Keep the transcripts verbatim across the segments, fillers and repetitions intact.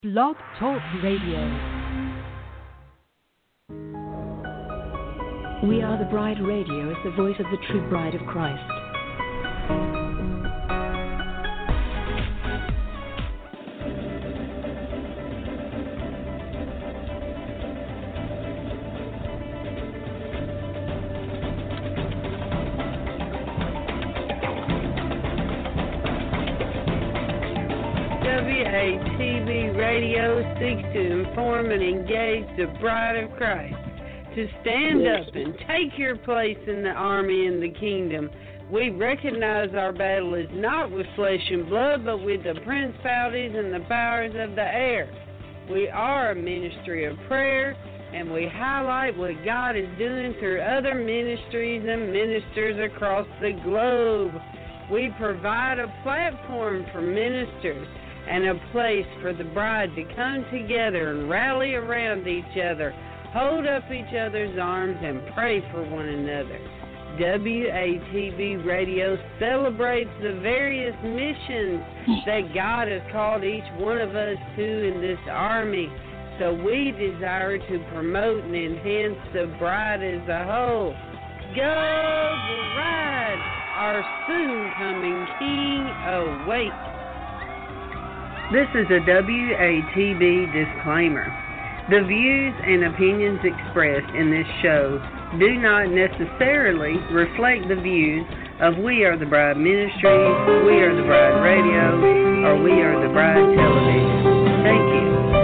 Blog Talk Radio. We Are the Bride Radio is the voice of the true bride of Christ. W A T B Radio seeks to inform and engage the bride of Christ to stand up and take your place in the army and the kingdom. We recognize our battle is not with flesh and blood, but with the principalities and the powers of the air. We are a ministry of prayer, and we highlight what God is doing through other ministries and ministers across the globe. We provide a platform for ministers and a place for the bride to come together and rally around each other, hold up each other's arms, and pray for one another. W A T B Radio celebrates the various missions that God has called each one of us to in this army. So we desire to promote and enhance the bride as a whole. Go, bride! Our soon-coming King awaits. This is a W A T B disclaimer. The views and opinions expressed in this show do not necessarily reflect the views of We Are the Bride Ministries, We Are the Bride Radio, or We Are the Bride Television. Thank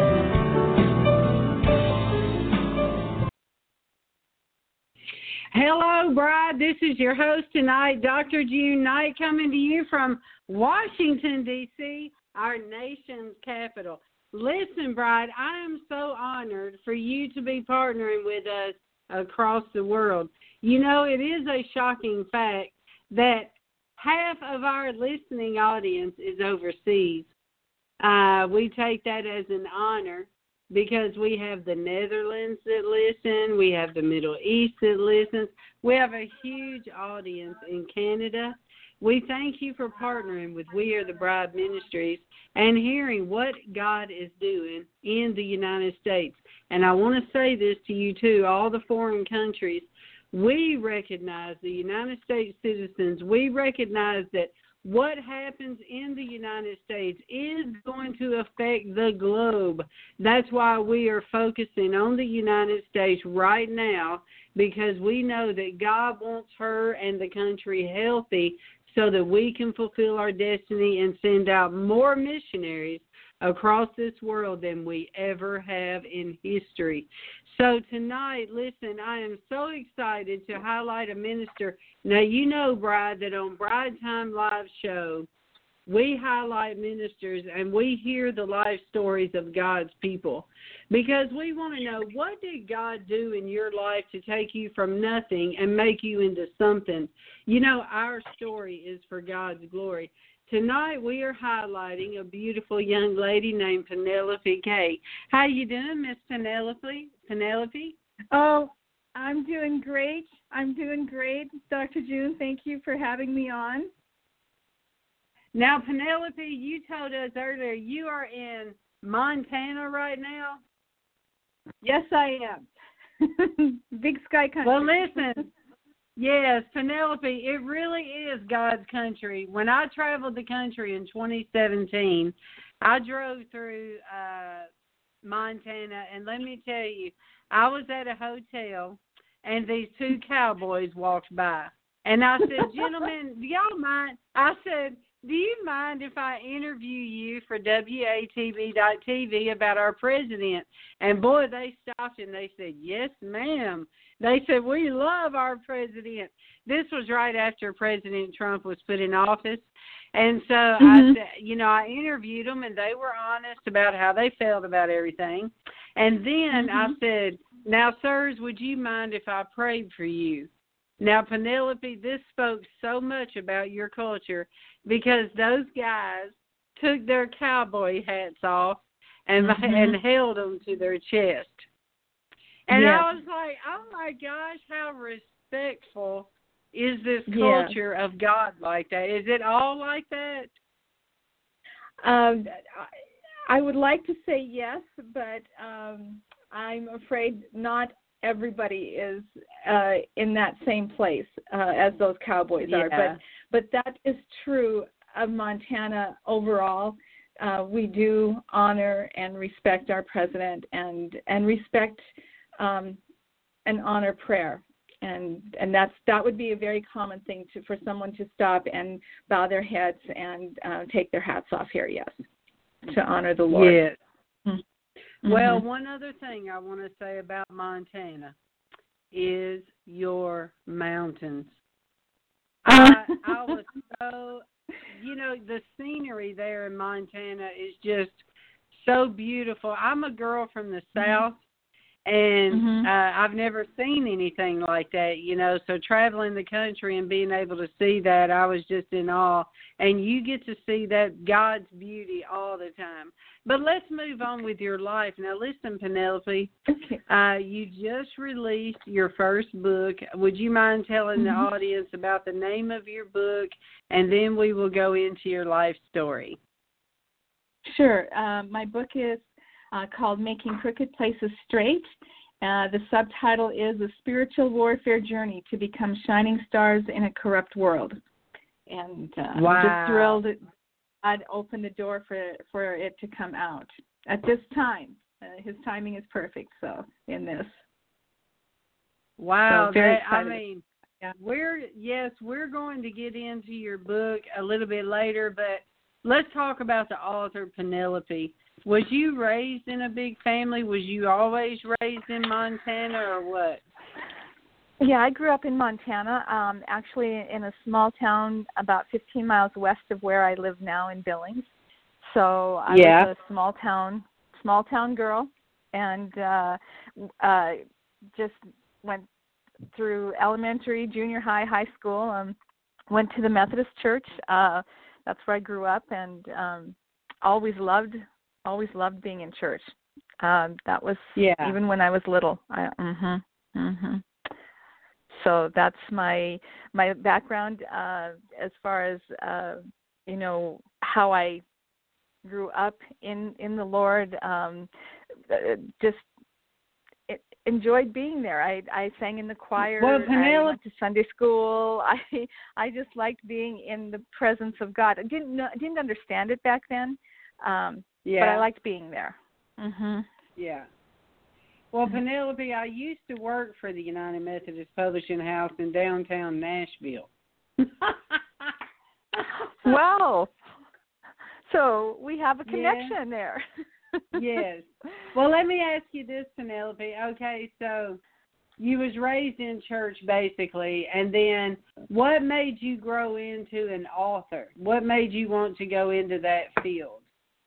you. Hello, bride. This is your host tonight, Doctor June Knight, coming to you from Washington, D C, our nation's capital. Listen, bride, I am so honored for you to be partnering with us across the world. You know, it is a shocking fact that half of our listening audience is overseas. Uh, we take that as an honor because we have the Netherlands that listen, we have the Middle East that listens, we have a huge audience in Canada. We thank you for partnering with We Are the Bride Ministries and hearing what God is doing in the United States. And I want to say this to you, too, all the foreign countries. We recognize the United States citizens. We recognize that what happens in the United States is going to affect the globe. That's why we are focusing on the United States right now, because we know that God wants her and the country healthy so that we can fulfill our destiny and send out more missionaries across this world than we ever have in history. So tonight, listen, I am so excited to highlight a minister. Now, you know, bride, that on Bride Time Live Show, we highlight ministers and we hear the life stories of God's people because we want to know, what did God do in your life to take you from nothing and make you into something? You know, our story is for God's glory. Tonight we are highlighting a beautiful young lady named Penelope Kay. How you doing, Miss Penelope? Penelope? Oh, I'm doing great. I'm doing great, Doctor June. Thank you for having me on. Now, Penelope, you told us earlier you are in Montana right now. Yes, I am. Big sky country. Well, listen. Yes, Penelope, it really is God's country. When I traveled the country in twenty seventeen, I drove through uh, Montana, and let me tell you, I was at a hotel, and these two cowboys walked by. And I said, gentlemen, do y'all mind? I said, do you mind if I interview you for W A T B dot T V about our president? And, boy, they stopped and they said, yes, ma'am. They said, we love our president. This was right after President Trump was put in office. And so, mm-hmm. I said, you know, I interviewed them, and they were honest about how they felt about everything. And then mm-hmm. I said, now, sirs, would you mind if I prayed for you? Now, Penelope, this spoke so much about your culture because those guys took their cowboy hats off and mm-hmm. and held them to their chest. And yes. I was like, oh, my gosh, how respectful is this culture yes. of God like that? Is it all like that? Um, I would like to say yes, but um, I'm afraid not everybody is uh, in that same place uh, as those cowboys yeah. are. But but that is true of Montana overall. Uh, we do honor and respect our president and and respect um, and honor prayer. And and that's that would be a very common thing to for someone to stop and bow their heads and uh, take their hats off here. Yes, to honor the Lord. Yes. Mm-hmm. Well, one other thing I want to say about Montana is your mountains. I, I was so, you know, the scenery there in Montana is just so beautiful. I'm a girl from the South. And mm-hmm. uh, I've never seen anything like that, you know, so traveling the country and being able to see that, I was just in awe. And you get to see that God's beauty all the time. But let's move on with your life. Now, listen, Penelope, Okay. uh, you just released your first book. Would you mind telling Mm-hmm. the audience about the name of your book, and then we will go into your life story? Sure. Uh, my book is Uh, called Making Crooked Places Straight. Uh, the subtitle is A Spiritual Warfare Journey to Become Shining Stars in a Corrupt World. And uh, wow. I'm just thrilled that God opened the door for, for it to come out at this time. Uh, his timing is perfect, so, in this. Wow. So very that, I excited. mean, yeah. we're, yes, we're going to get into your book a little bit later, but let's talk about the author, Penelope. Was you raised in a big family? Was you always raised in Montana or what? Yeah, I grew up in Montana, um, actually in a small town about fifteen miles west of where I live now in Billings. So I yeah. was a small town, small town girl, and uh, uh, just went through elementary, junior high, high school. Um, went to the Methodist Church. Uh, that's where I grew up, and um, always loved. Always loved being in church. Um, that was yeah. even when I was little. I, mhm, mhm. So that's my my background uh, as far as uh, you know how I grew up in in the Lord. Um, just it, enjoyed being there. I I sang in the choir. Well, I went to Sunday school. I I just liked being in the presence of God. I didn't know, didn't understand it back then. Um, Yeah. But I liked being there. Mhm. Yeah. Well, Penelope, I used to work for the United Methodist Publishing House in downtown Nashville. Wow. So we have a connection yeah. there. Yes. Well, let me ask you this, Penelope. Okay, so you was raised in church basically, and then what made you grow into an author? What made you want to go into that field?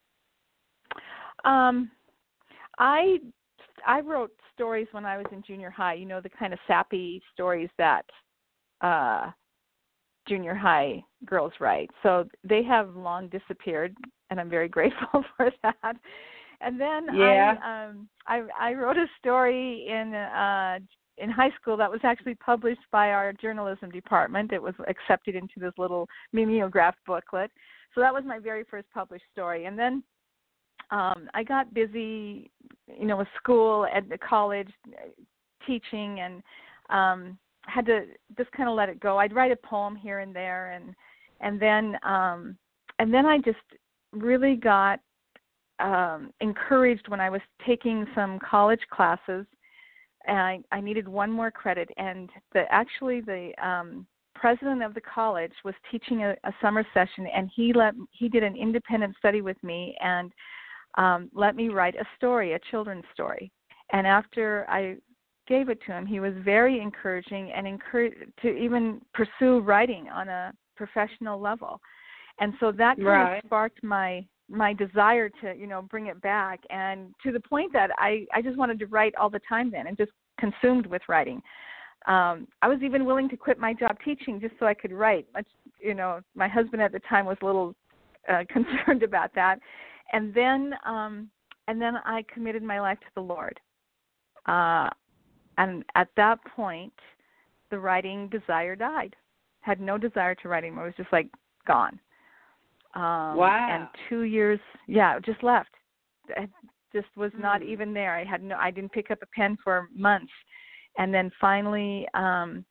Um, I I wrote stories when I was in junior high. You know, the kind of sappy stories that uh, junior high girls write. So they have long disappeared, and I'm very grateful for that. And then yeah. I um I I wrote a story in uh in high school that was actually published by our journalism department. It was accepted into this little mimeographed booklet. So that was my very first published story. And then um I got busy, you know, with school at the college, teaching, and um had to just kind of let it go. I'd write a poem here and there, and and then um and then I just really got um encouraged when I was taking some college classes, and I, I needed one more credit, and the actually the um president of the college was teaching a, a summer session, and he let he did an independent study with me and um let me write a story, a children's story. And after I gave it to him, he was very encouraging and encouraged to even pursue writing on a professional level. And so that kind right. of sparked my my desire to, you know, bring it back, and to the point that I, I just wanted to write all the time then, and just consumed with writing. Um, I was even willing to quit my job teaching just so I could write. Much, you know, my husband at the time was a little uh, concerned about that. And then um, and then I committed my life to the Lord. Uh, and at that point, the writing desire died. Had no desire to write anymore. It was just like gone. Um, wow. And two years, yeah, it just left. I just was not Mm. even there. I had no, I didn't pick up a pen for months. And then finally, um,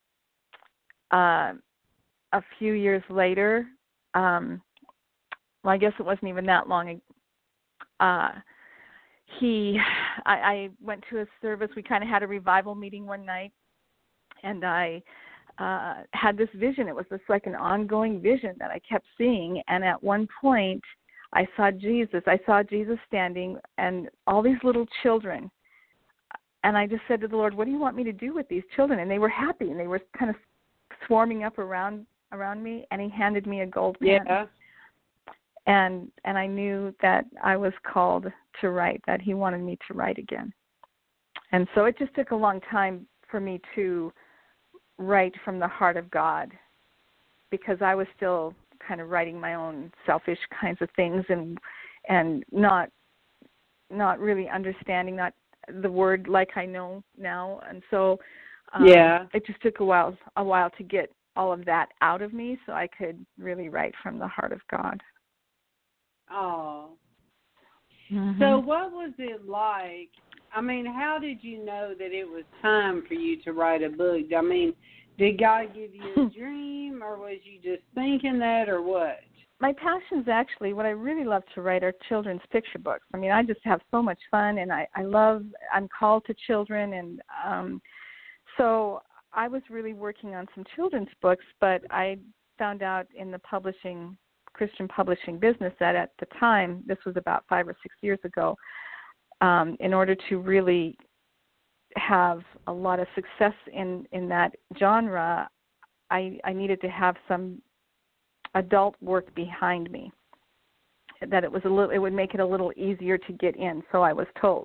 uh, a few years later, um, well, I guess it wasn't even that long. Uh, he, I, I went to a service. We kind of had a revival meeting one night, and I uh, had this vision. It was just like an ongoing vision that I kept seeing. And at one point, I saw Jesus. I saw Jesus standing and all these little children. And I just said to the Lord, what do you want me to do with these children? And they were happy, and they were kind of swarming up around around me, and he handed me a gold pen. Yeah. And and I knew that I was called to write, that he wanted me to write again. And so it just took a long time for me to write from the heart of God, because I was still kind of writing my own selfish kinds of things and and not not really understanding that the word like I know now. And so um, Yeah. it just took a while a while to get all of that out of me so I could really write from the heart of God. Oh. Mm-hmm. So what was it like? I mean, how did you know that it was time for you to write a book? I mean, did God give you a dream, or was you just thinking that, or what? My passions, actually, what I really love to write are children's picture books. I mean, I just have so much fun, and I, I love, I'm called to children, and um, so I was really working on some children's books, but I found out in the publishing, Christian publishing business that at the time, this was about five or six years ago, um, in order to really have a lot of success in, in that genre, I, I needed to have some adult work behind me, that it was a little, it would make it a little easier to get in, so I was told.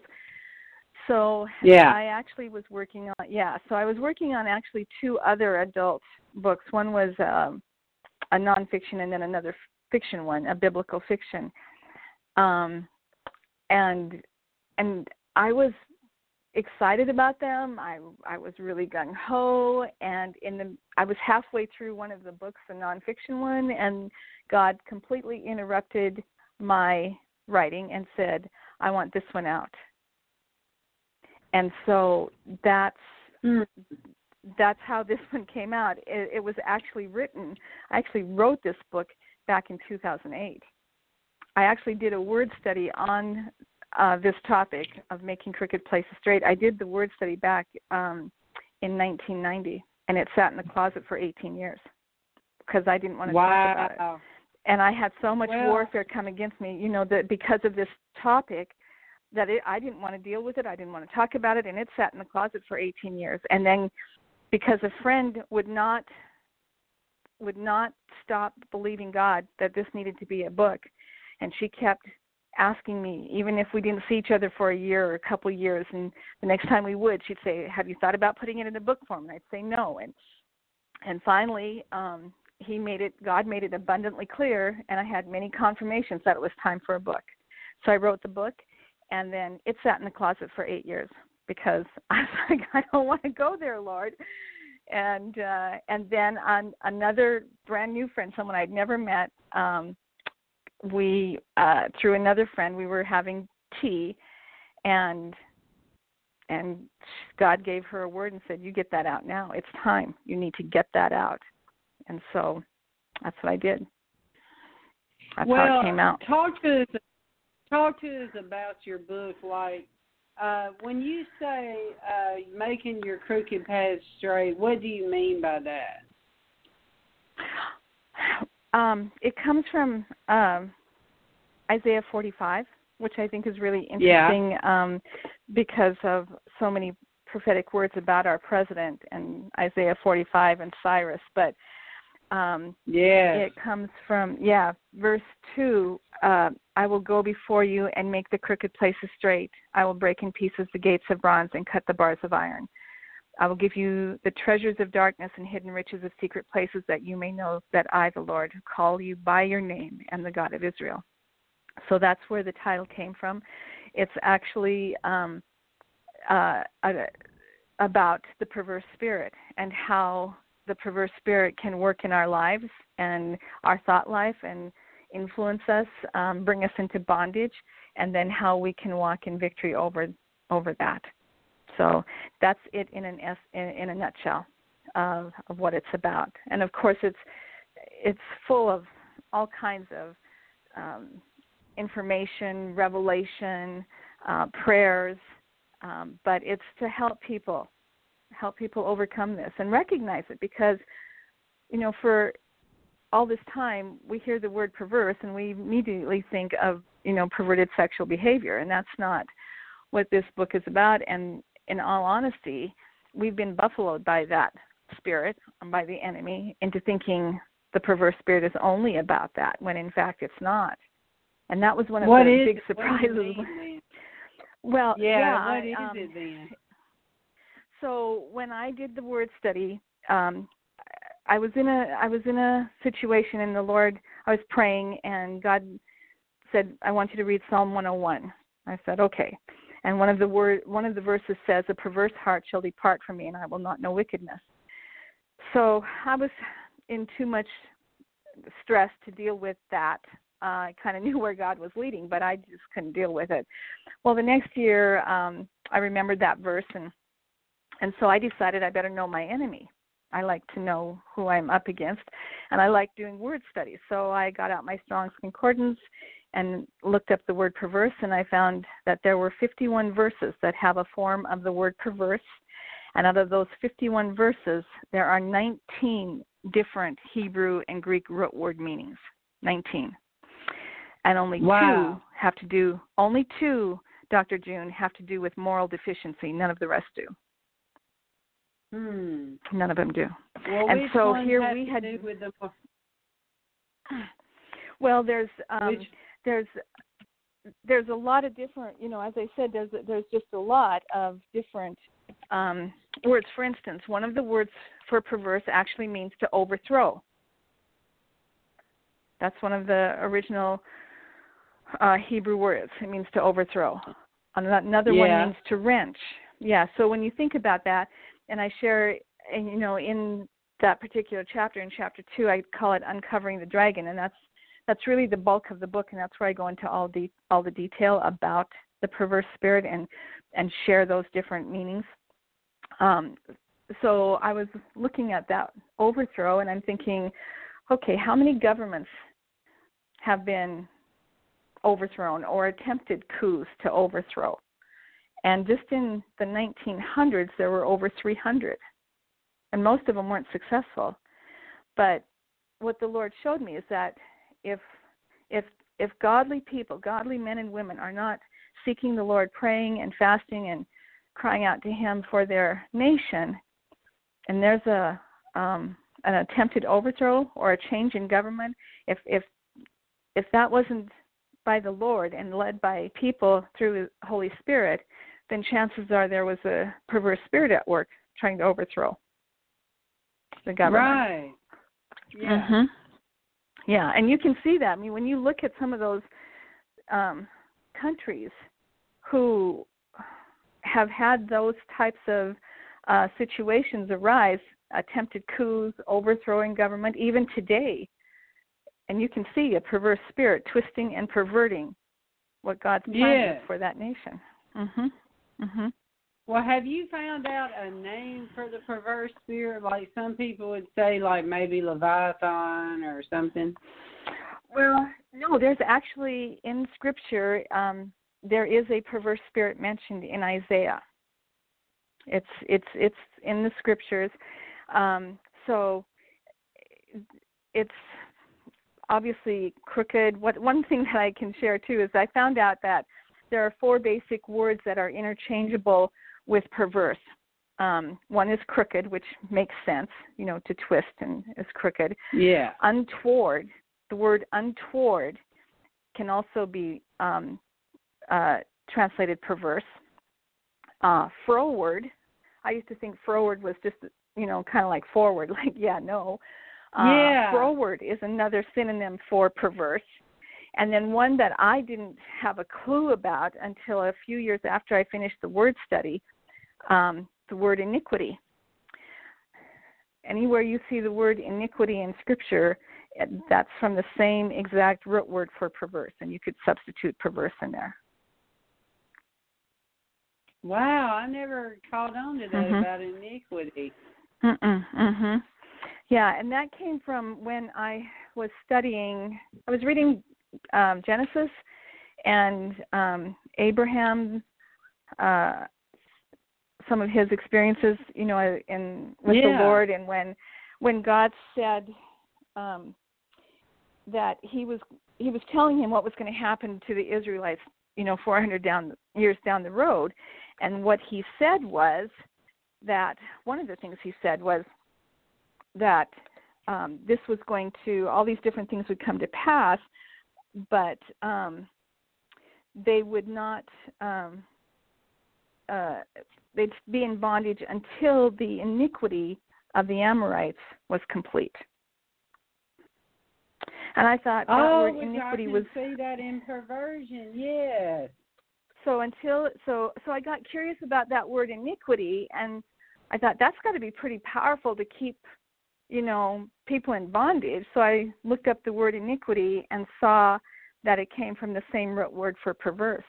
So Yeah. I actually was working on, yeah, so I was working on actually two other adult books. One was um, a nonfiction, and then another fiction one, a biblical fiction. Um, and and I was excited about them. I I was really gung ho, and in the I was halfway through one of the books, the nonfiction one, and God completely interrupted my writing and said, "I want this one out." And so that's Mm. that's how this one came out. It, it was actually written. I actually wrote this book back in two thousand eight. I actually did a word study on uh, this topic of making crooked places straight. I did the word study back um, in nineteen ninety, and it sat in the closet for eighteen years because I didn't want to Wow. talk about it. And I had so much Well, warfare come against me, you know, that because of this topic, that it, I didn't want to deal with it. I didn't want to talk about it, and it sat in the closet for eighteen years. And then because a friend would not would not stop believing God that this needed to be a book, and she kept asking me, even if we didn't see each other for a year or a couple of years, and the next time we would, she'd say, "Have you thought about putting it in a book form?" And I'd say no. And and finally, um, he made it. God made it abundantly clear, and I had many confirmations that it was time for a book. So I wrote the book. And then it sat in the closet for eight years because I was like, I don't want to go there, Lord. And uh, and then on another brand new friend, someone I'd never met, um, we uh, through another friend, we were having tea, and and God gave her a word and said, "You get that out now. It's time. You need to get that out." And so that's what I did. That's well, how it came out. Talk to us. Talk to us about your book. Like, uh, when you say uh, making your crooked path straight, what do you mean by that? Um, it comes from um, Isaiah forty-five, which I think is really interesting yeah. um, because of so many prophetic words about our president and Isaiah forty-five and Cyrus. But um, yeah, it comes from, yeah, verse two, uh, I will go before you and make the crooked places straight. I will break in pieces the gates of bronze and cut the bars of iron. I will give you the treasures of darkness and hidden riches of secret places, that you may know that I, the Lord, who call you by your name, am the God of Israel. So that's where the title came from. It's actually um, uh, about the perverse spirit and how the perverse spirit can work in our lives and our thought life and influence us, um, bring us into bondage, and then how we can walk in victory over over that. So that's it in an S, in, in a nutshell of, of what it's about. And of course, it's it's full of all kinds of um, information, revelation, uh, prayers, um, but it's to help people, help people overcome this and recognize it, because, you know, for all this time we hear the word perverse and we immediately think of, you know, perverted sexual behavior, and that's not what this book is about. And in all honesty, we've been buffaloed by that spirit, by the enemy, into thinking the perverse spirit is only about that, when in fact it's not. And that was one of what the is, big surprises. What do you mean, well, yeah, yeah what is um, it then? So when I did the word study, um, I was in a I was in a situation, and the Lord, I was praying, and God said, "I want you to read Psalm one oh one." I said, "Okay." And one of the word one of the verses says, "A perverse heart shall depart from me, and I will not know wickedness." So I was in too much stress to deal with that. Uh, I kind of knew where God was leading, but I just couldn't deal with it. Well, the next year, um, I remembered that verse, and and so I decided I better know my enemy. I like to know who I'm up against, and I like doing word studies. So I got out my Strong's Concordance and looked up the word perverse, and I found that there were fifty-one verses that have a form of the word perverse. And out of those fifty-one verses, there are nineteen different Hebrew and Greek root word meanings. nineteen. And only wow. two have to do, only two, Doctor June, have to do with moral deficiency. None of the rest do. Hmm. None of them do. Well, and which so ones here have we to had. do with the, well, there's um, which, there's there's a lot of different. You know, as I said, there's there's just a lot of different um, words. For instance, one of the words for perverse actually means to overthrow. That's one of the original uh, Hebrew words. It means to overthrow. Another yeah. one means to wrench. Yeah. So when you think about that, and I share, and you know, in that particular chapter, in chapter two, I call it Uncovering the Dragon, and that's that's really the bulk of the book, and that's where I go into all the all the detail about the perverse spirit and and share those different meanings. Um, so I was looking at that overthrow, and I'm thinking, okay, how many governments have been overthrown or attempted coups to overthrow? And just in the nineteen hundreds, there were over three hundred, and most of them weren't successful. But what the Lord showed me is that if if if godly people, godly men and women, are not seeking the Lord, praying and fasting and crying out to Him for their nation, and there's a um, an attempted overthrow or a change in government, if if if that wasn't by the Lord and led by people through the Holy Spirit, then chances are there was a perverse spirit at work trying to overthrow the government. Right. Yeah. Mm-hmm. Yeah, and you can see that. I mean, when you look at some of those um, countries who have had those types of uh, situations arise, attempted coups, overthrowing government, even today, and you can see a perverse spirit twisting and perverting what God's plan yes. is for that nation. Mhm. Mhm. Well, have you found out a name for the perverse spirit? Like some people would say, like maybe Leviathan or something. Well, no. There's actually in Scripture um, there is a perverse spirit mentioned in Isaiah. It's it's it's in the Scriptures. Um, so it's obviously crooked. What one thing that I can share too is I found out that there are four basic words that are interchangeable with perverse. Um, one is crooked, which makes sense, you know, to twist and is crooked. Yeah. Untoward. The word untoward can also be um, uh, translated perverse. Uh, froward. I used to think froward was just, you know, kind of like forward, like, yeah, no. Uh, yeah. Froward is another synonym for perverse. And then one that I didn't have a clue about until a few years after I finished the word study, um, the word iniquity. Anywhere you see the word iniquity in Scripture, that's from the same exact root word for perverse, and you could substitute perverse in there. Wow, I never caught on to that mm-hmm. about iniquity. Mm-mm, mm-hmm. Yeah, and that came from when I was studying, I was reading um, Genesis and um, Abraham, uh, some of his experiences, you know, in with yeah. the Lord, and when when God said um, that he was he was telling him what was going to happen to the Israelites, you know, four hundred down years down the road, and what he said was that one of the things he said was that um, this was going to, all these different things would come to pass, but um, they would not, um, uh, they'd be in bondage until the iniquity of the Amorites was complete. And I thought that oh, word which iniquity I can was see that in perversion. Yes. So until so so I got curious about that word iniquity, and I thought that's got to be pretty powerful to keep, you know, people in bondage. So I looked up the word iniquity and saw that it came from the same root word for perverse.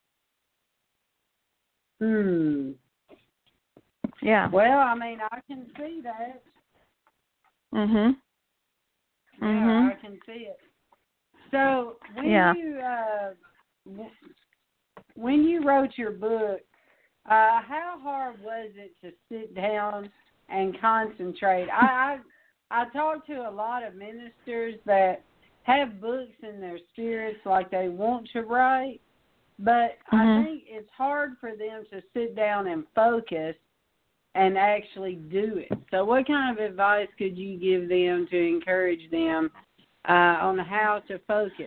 Hmm. Yeah. Well, I mean, I can see that. Mhm. Yeah, mhm. I can see it. So when yeah. you uh, w- when you wrote your book, uh, how hard was it to sit down and concentrate? I, I I talk to a lot of ministers that have books in their spirits, like they want to write, but mm-hmm. I think it's hard for them to sit down and focus and actually do it. So what kind of advice could you give them to encourage them uh, on how to focus?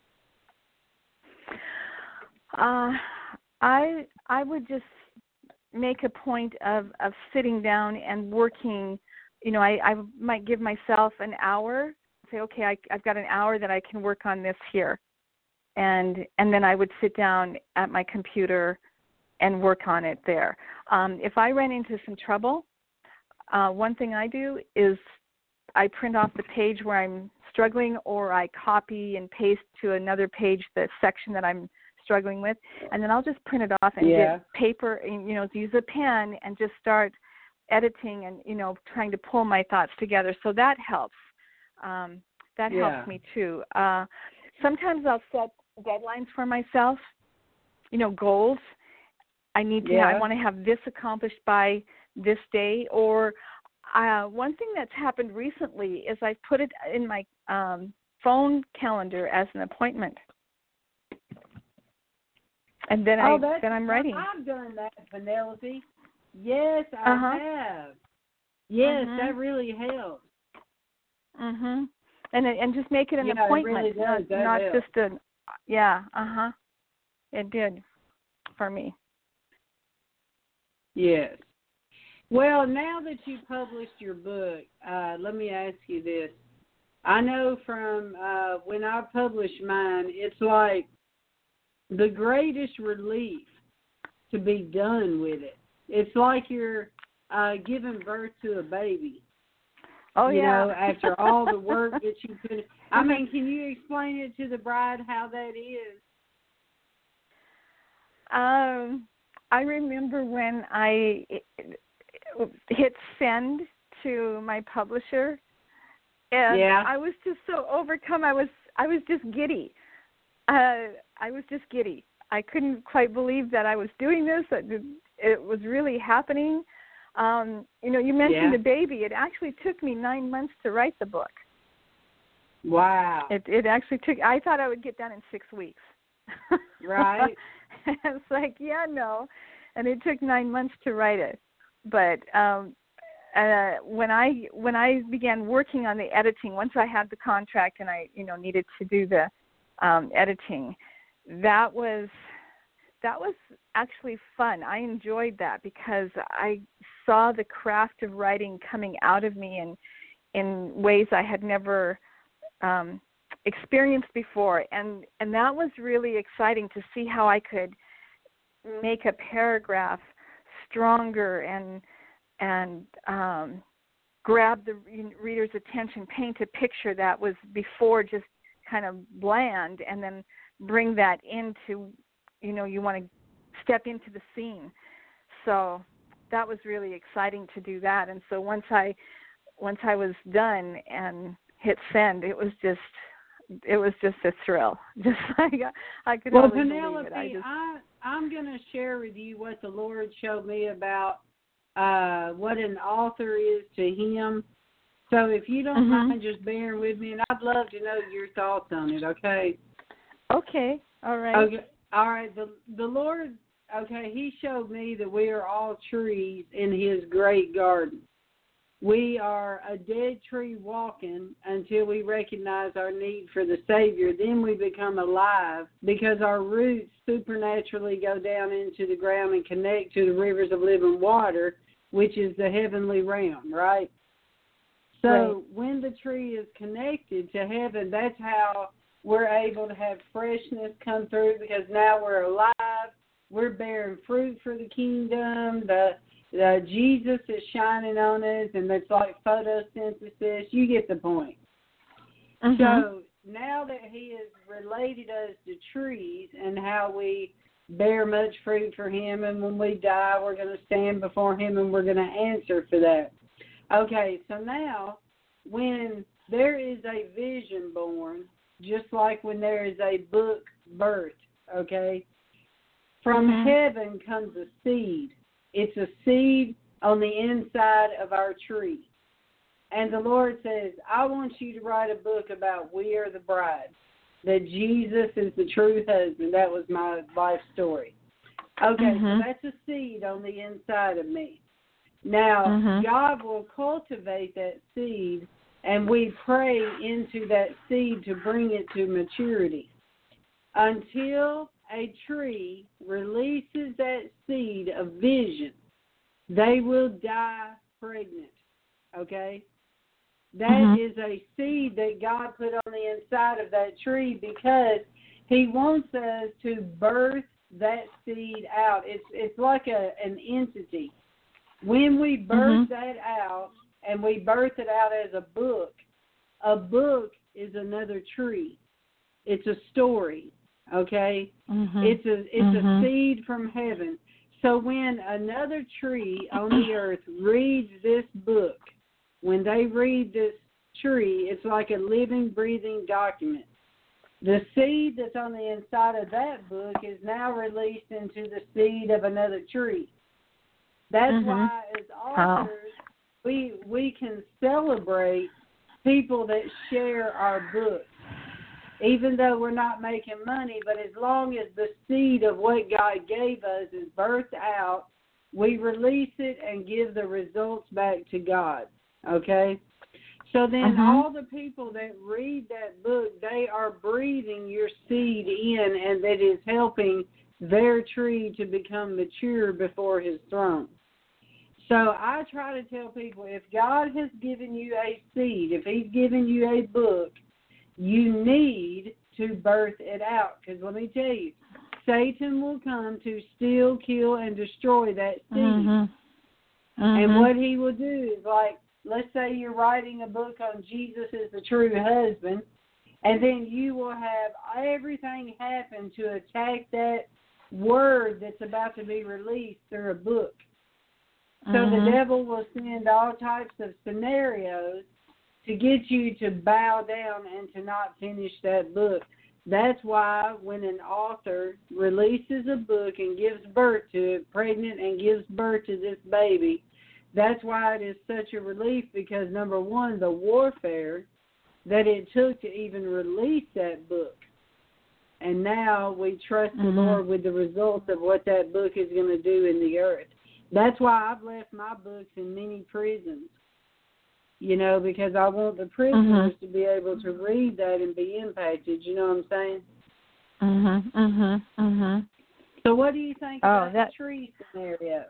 Uh, I I would just make a point of, of sitting down and working. You know, I, I might give myself an hour, say, okay, I, I've got an hour that I can work on this here. And and then I would sit down at my computer and work on it there. Um, if I ran into some trouble, uh, one thing I do is I print off the page where I'm struggling, or I copy and paste to another page the section that I'm struggling with, and then I'll just print it off and yeah. get paper, and, you know, use a pen and just start editing and, you know, trying to pull my thoughts together. So that helps. Um, that yeah. helps me too. Uh, sometimes I'll set deadlines for myself, you know, goals. I need to, yeah. I want to have this accomplished by this day. Or uh, one thing that's happened recently is I've put it in my um, phone calendar as an appointment. And then oh, I then I'm writing. I've done that, Penelope. Yes, I uh-huh. have. Yes, mm-hmm. that really helps. Mhm. And and just make it an yeah, appointment, it really does. not that not helps. just a yeah. Uh huh. It did for me. Yes. Well, now that you published your book, uh, let me ask you this. I know from uh, when I published mine, it's like the greatest relief to be done with it. It's like you're uh, giving birth to a baby. Oh, you yeah. know, after all the work that you put. I mean, can you explain it to the bride how that is? Um, I remember when I hit send to my publisher, and yeah. I was just so overcome. I was I was just giddy. Uh, I was just giddy. I couldn't quite believe that I was doing this. That it was really happening. Um, you know, you mentioned yeah. the baby. It actually took me nine months to write the book. Wow. It it actually took. I thought I would get done in six weeks. Right. It's like, yeah, no, and it took nine months to write it. But um, uh, when I when I began working on the editing, once I had the contract and I you know needed to do the um, editing, that was that was actually fun. I enjoyed that because I saw the craft of writing coming out of me in in ways I had never um, experienced before, and and that was really exciting to see how I could make a paragraph stronger and and um, grab the reader's attention, paint a picture that was before just kind of bland, and then bring that into, you know, you want to step into the scene. So that was really exciting to do that. And so once I once I was done and hit send, it was just it was just a thrill. Just like I could well, hardly Penelope, believe it. I just, I, I'm going to share with you what the Lord showed me about uh, what an author is to him. So if you don't mm-hmm. mind just bearing with me, and I'd love to know your thoughts on it, okay? Okay, all right. Okay, all right. The, the Lord, okay, he showed me that we are all trees in his great garden. We are a dead tree walking until we recognize our need for the Savior. Then we become alive because our roots supernaturally go down into the ground and connect to the rivers of living water, which is the heavenly realm, right? So right. when the tree is connected to heaven, that's how we're able to have freshness come through, because now we're alive. We're bearing fruit for the kingdom. The The Jesus is shining on us, and it's like photosynthesis. You get the point. Mm-hmm. So now that he has related us to trees and how we bear much fruit for him, and when we die, we're going to stand before him and we're going to answer for that. Okay, so now when there is a vision born, just like when there is a book birthed, okay, from mm-hmm. heaven comes a seed. It's a seed on the inside of our tree. And the Lord says, I want you to write a book about we are the bride, that Jesus is the true husband. That was my life story. Okay, mm-hmm. so that's a seed on the inside of me. Now, mm-hmm. God will cultivate that seed, and we pray into that seed to bring it to maturity. Until a tree releases that seed of vision, they will die pregnant, okay? That mm-hmm. is a seed that God put on the inside of that tree because he wants us to birth that seed out. It's it's like a an entity. When we birth mm-hmm. that out and we birth it out as a book, a book is another tree. It's a story. Okay, mm-hmm. it's a it's mm-hmm. a seed from heaven. So when another tree on the earth reads this book, when they read this tree, it's like a living, breathing document. The seed that's on the inside of that book is now released into the seed of another tree. That's mm-hmm. why, as authors, oh. we we can celebrate people that share our books. Even though we're not making money, but as long as the seed of what God gave us is birthed out, we release it and give the results back to God, okay? So then uh-huh. all the people that read that book, they are breathing your seed in, and that is helping their tree to become mature before his throne. So I try to tell people, if God has given you a seed, if he's given you a book, you need to birth it out, because let me tell you, Satan will come to steal, kill, and destroy that seed. Mm-hmm. Mm-hmm. And what he will do is, like, let's say you're writing a book on Jesus as the true husband, and then you will have everything happen to attack that word that's about to be released through a book. So mm-hmm. the devil will send all types of scenarios to get you to bow down and to not finish that book. That's why when an author releases a book and gives birth to it, pregnant and gives birth to this baby, that's why it is such a relief, because, number one, the warfare that it took to even release that book. And now we trust mm-hmm. the Lord with the results of what that book is going to do in the earth. That's why I've left my books in many prisons. You know, because I want the prisoners mm-hmm. to be able to read that and be impacted. You know what I'm saying? Mhm, mhm, mhm. So, what do you think oh, about that, the tree scenario?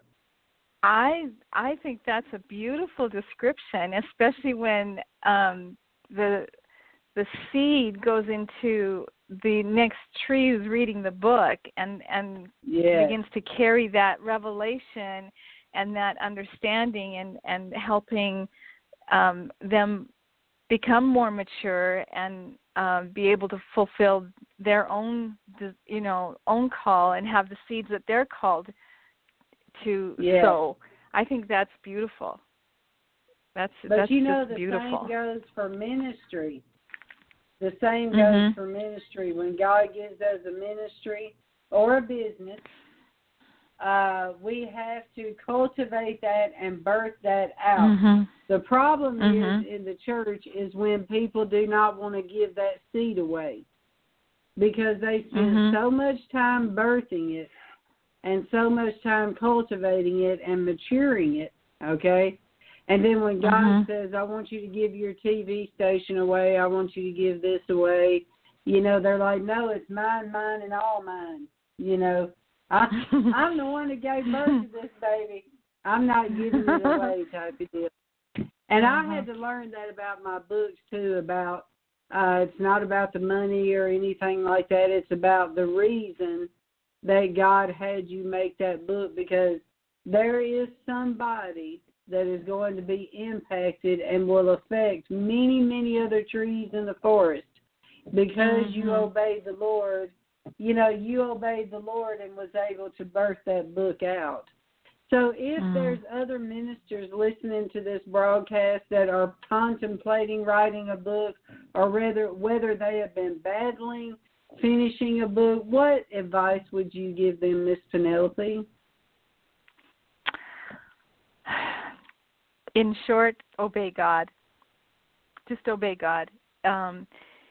I I think that's a beautiful description, especially when um, the the seed goes into the next tree who's reading the book and and yes. begins to carry that revelation and that understanding and and helping. um, them become more mature and uh, be able to fulfill their own, you know, own call and have the seeds that they're called to yes. sow. I think that's beautiful. That's but that's you know just the beautiful. same goes for ministry. The same mm-hmm. goes for ministry. When God gives us a ministry or a business, uh, we have to cultivate that and birth that out. Mm-hmm. The problem mm-hmm. is in the church is when people do not want to give that seed away because they spend mm-hmm. so much time birthing it and so much time cultivating it and maturing it, okay? And then when God mm-hmm. says, I want you to give your T V station away, I want you to give this away, you know, they're like, no, it's mine, mine, and all mine, you know. I, I'm the one that gave birth to this baby. I'm not giving it away type of deal. And uh-huh. I had to learn that about my books, too, about uh, it's not about the money or anything like that. It's about the reason that God had you make that book, because there is somebody that is going to be impacted and will affect many, many other trees in the forest because mm-hmm. you obeyed the Lord. You know, you obeyed the Lord and was able to birth that book out. So if mm. there's other ministers listening to this broadcast that are contemplating writing a book, or rather whether they have been battling finishing a book, what advice would you give them, Miss Penelope? In short, obey God. Just obey God. Um,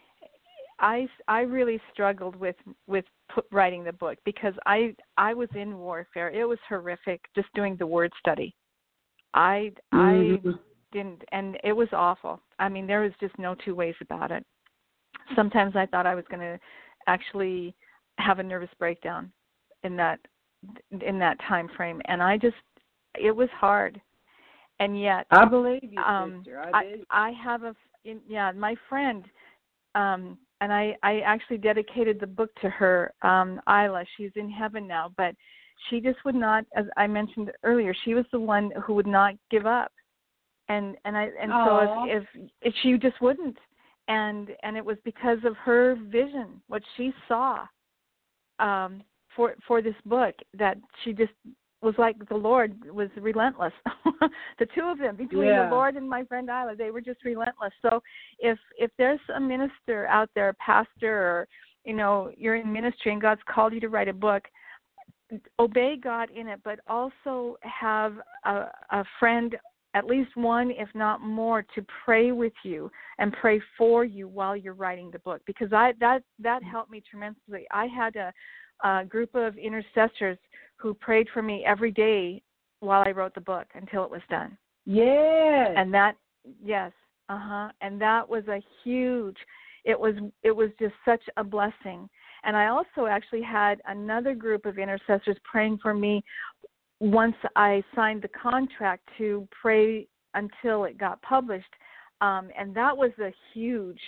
I, I really struggled with with put, writing the book because I I was in warfare. It was horrific just doing the word study. I mm-hmm. I didn't, and it was awful. I mean, there was just no two ways about it. Sometimes I thought I was going to actually have a nervous breakdown in that in that time frame, and I just it was hard. And yet, I believe you, um, sister. I, I, I have a in, yeah, my friend. Um, And I, I actually dedicated the book to her, um, Isla. She's in heaven now, but she just would not, as I mentioned earlier, she was the one who would not give up. And and I and Aww. so if, if if she just wouldn't, and and it was because of her vision, what she saw, um, for for this book, that she just was like the Lord was relentless. The two of them, between yeah. the Lord and my friend Isla, they were just relentless. So if if there's a minister out there, a pastor, or, you know, you're in ministry and God's called you to write a book, obey God in it, but also have a, a friend, at least one, if not more, to pray with you and pray for you while you're writing the book. Because I that, that helped me tremendously. I had a, a group of intercessors who prayed for me every day while I wrote the book until it was done. Yes. And that, yes, uh-huh. And that was a huge, it was, it was just such a blessing. And I also actually had another group of intercessors praying for me once I signed the contract to pray until it got published. Um, and that was a huge,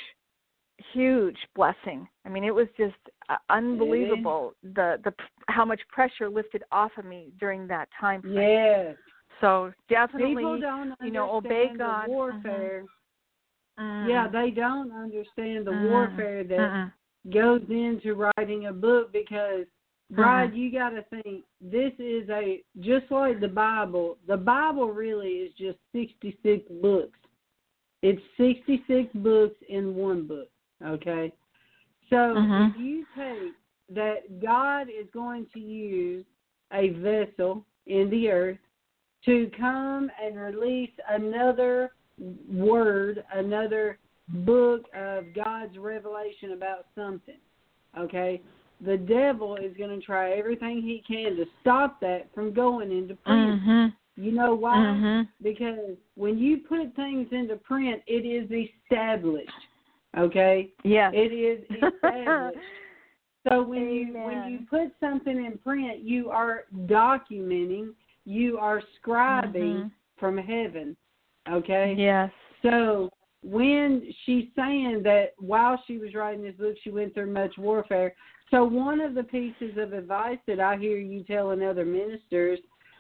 huge blessing. I mean, it was just uh, unbelievable the the how much pressure lifted off of me during that time frame. Yes. So definitely, People don't you know, obey God. The warfare. Mm-hmm. Yeah, they don't understand the mm-hmm. warfare that mm-hmm. goes into writing a book, because, Bride, mm-hmm. you got to think, this is a, just like the Bible, the Bible really is just sixty-six books. It's sixty-six books in one book. Okay, so mm-hmm. if you take that God is going to use a vessel in the earth to come and release another word, another book of God's revelation about something, okay, the devil is going to try everything he can to stop that from going into print. Mm-hmm. You know why? Mm-hmm. Because when you put things into print, it is established. Okay? Yes. It is established. So when Amen. you when you put something in print, you are documenting, you are scribing mm-hmm. from heaven. Okay? Yes. So when she's saying that while she was writing this book, she went through much warfare. So one of the pieces of advice that I hear you telling other ministers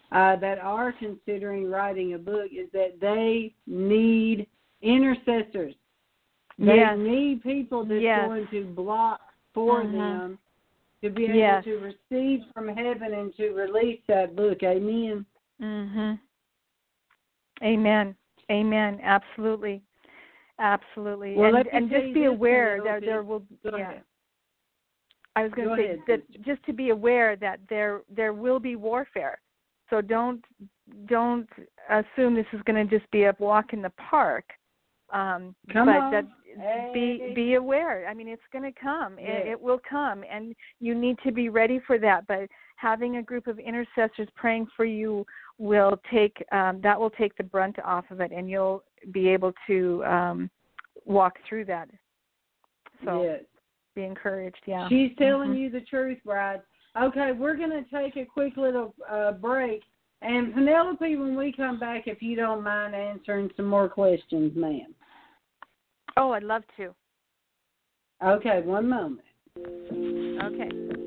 uh, that are considering writing a book is that they need intercessors. They yes. need people that's yes. going to block for uh-huh. them to be able yes. to receive from heaven and to release that book. Amen. Mhm. Amen. Amen. Absolutely. Absolutely. Well, and let me and tell just you be this, aware that Penelope. there will Go yeah. ahead. I was going Go to say ahead, that sister. just to be aware that there there will be warfare. So don't don't assume this is going to just be a walk in the park. Um, Come but on. that Hey. be be aware. I mean, it's going to come. Yes. It, it will come, and you need to be ready for that. But having a group of intercessors praying for you will take um, that will take the brunt off of it, and you'll be able to um, walk through that. So Yes. be encouraged. Yeah. She's telling mm-hmm. you the truth, Bride. Okay, we're going to take a quick little uh, break. And Penelope, when we come back, if you don't mind answering some more questions, ma'am. Oh, I'd love to. Okay, one moment. Okay.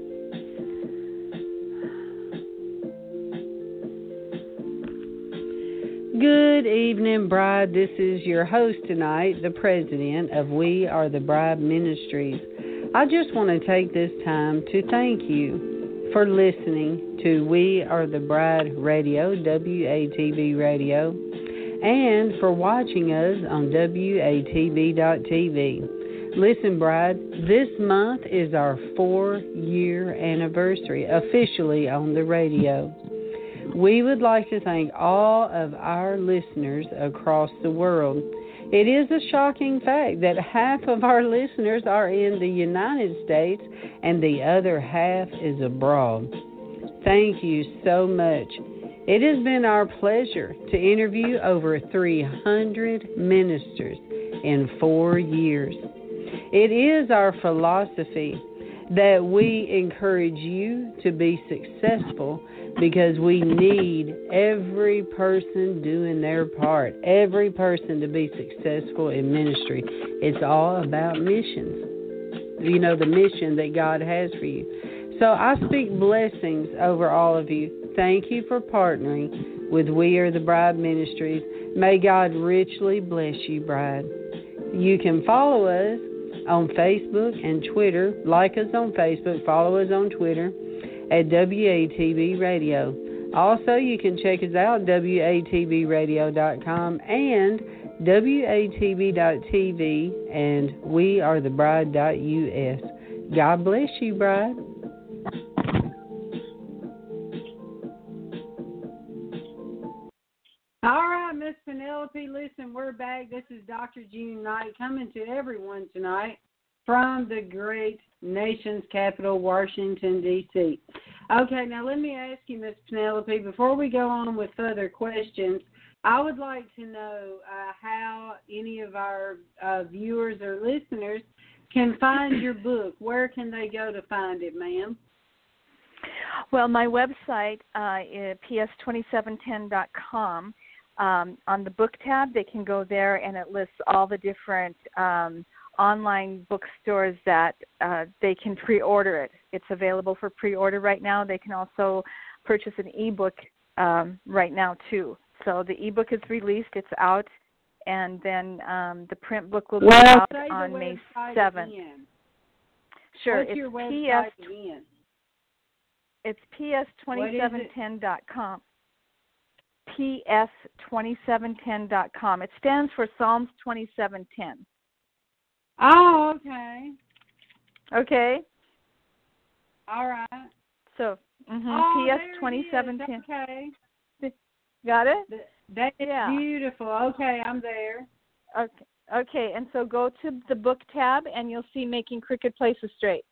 Good evening, Bride. This is your host tonight, the president of We Are the Bride Ministries. I just want to take this time to thank you for listening to We Are the Bride Radio, W A T B Radio, and for watching us on W A T B dot T V. Listen, Bride, this month is our four-year anniversary officially on the radio. We would like to thank all of our listeners across the world. It is a shocking fact that half of our listeners are in the United States and the other half is abroad. Thank you so much. It has been our pleasure to interview over three hundred ministers in four years. It is our philosophy that we encourage you to be successful because we need every person doing their part, every person to be successful in ministry. It's all about missions, you know, the mission that God has for you. So I speak blessings over all of you. Thank you for partnering with We Are the Bride Ministries. May God richly bless you, Bride. You can follow us on Facebook and Twitter. Like us on Facebook, follow us on Twitter at W A T B Radio. Also, you can check us out at W A T B radio dot com and W A T B dot T V and we are the bride dot U S. God bless you, Bride. All right, Miss Penelope, listen, we're back. This is Doctor June Knight coming to everyone tonight from the great nation's capital, Washington, D C Okay, now let me ask you, Miss Penelope, before we go on with further questions, I would like to know uh, how any of our uh, viewers or listeners can find your book. Where can they go to find it, ma'am? Well, my website uh, is P S twenty-seven ten dot com. Um, on the book tab, they can go there, and it lists all the different um, online bookstores that uh, they can pre-order it. It's available for pre-order right now. They can also purchase an e-book um, right now, too. So the e-book is released. It's out, and then um, the print book will be well, out on May seventh. Again. Sure. What's it's your website P S, again? It's P S twenty-seven ten dot com. P S twenty-seven ten dot com. It stands for Psalms twenty-seven ten. Oh, okay. Okay. All right. So, mm-hmm. oh, P S twenty-seven ten. Okay. Got it? That's yeah. beautiful. Okay, I'm there. Okay. Okay, and so go to the book tab, and you'll see Making Crooked Places Straight.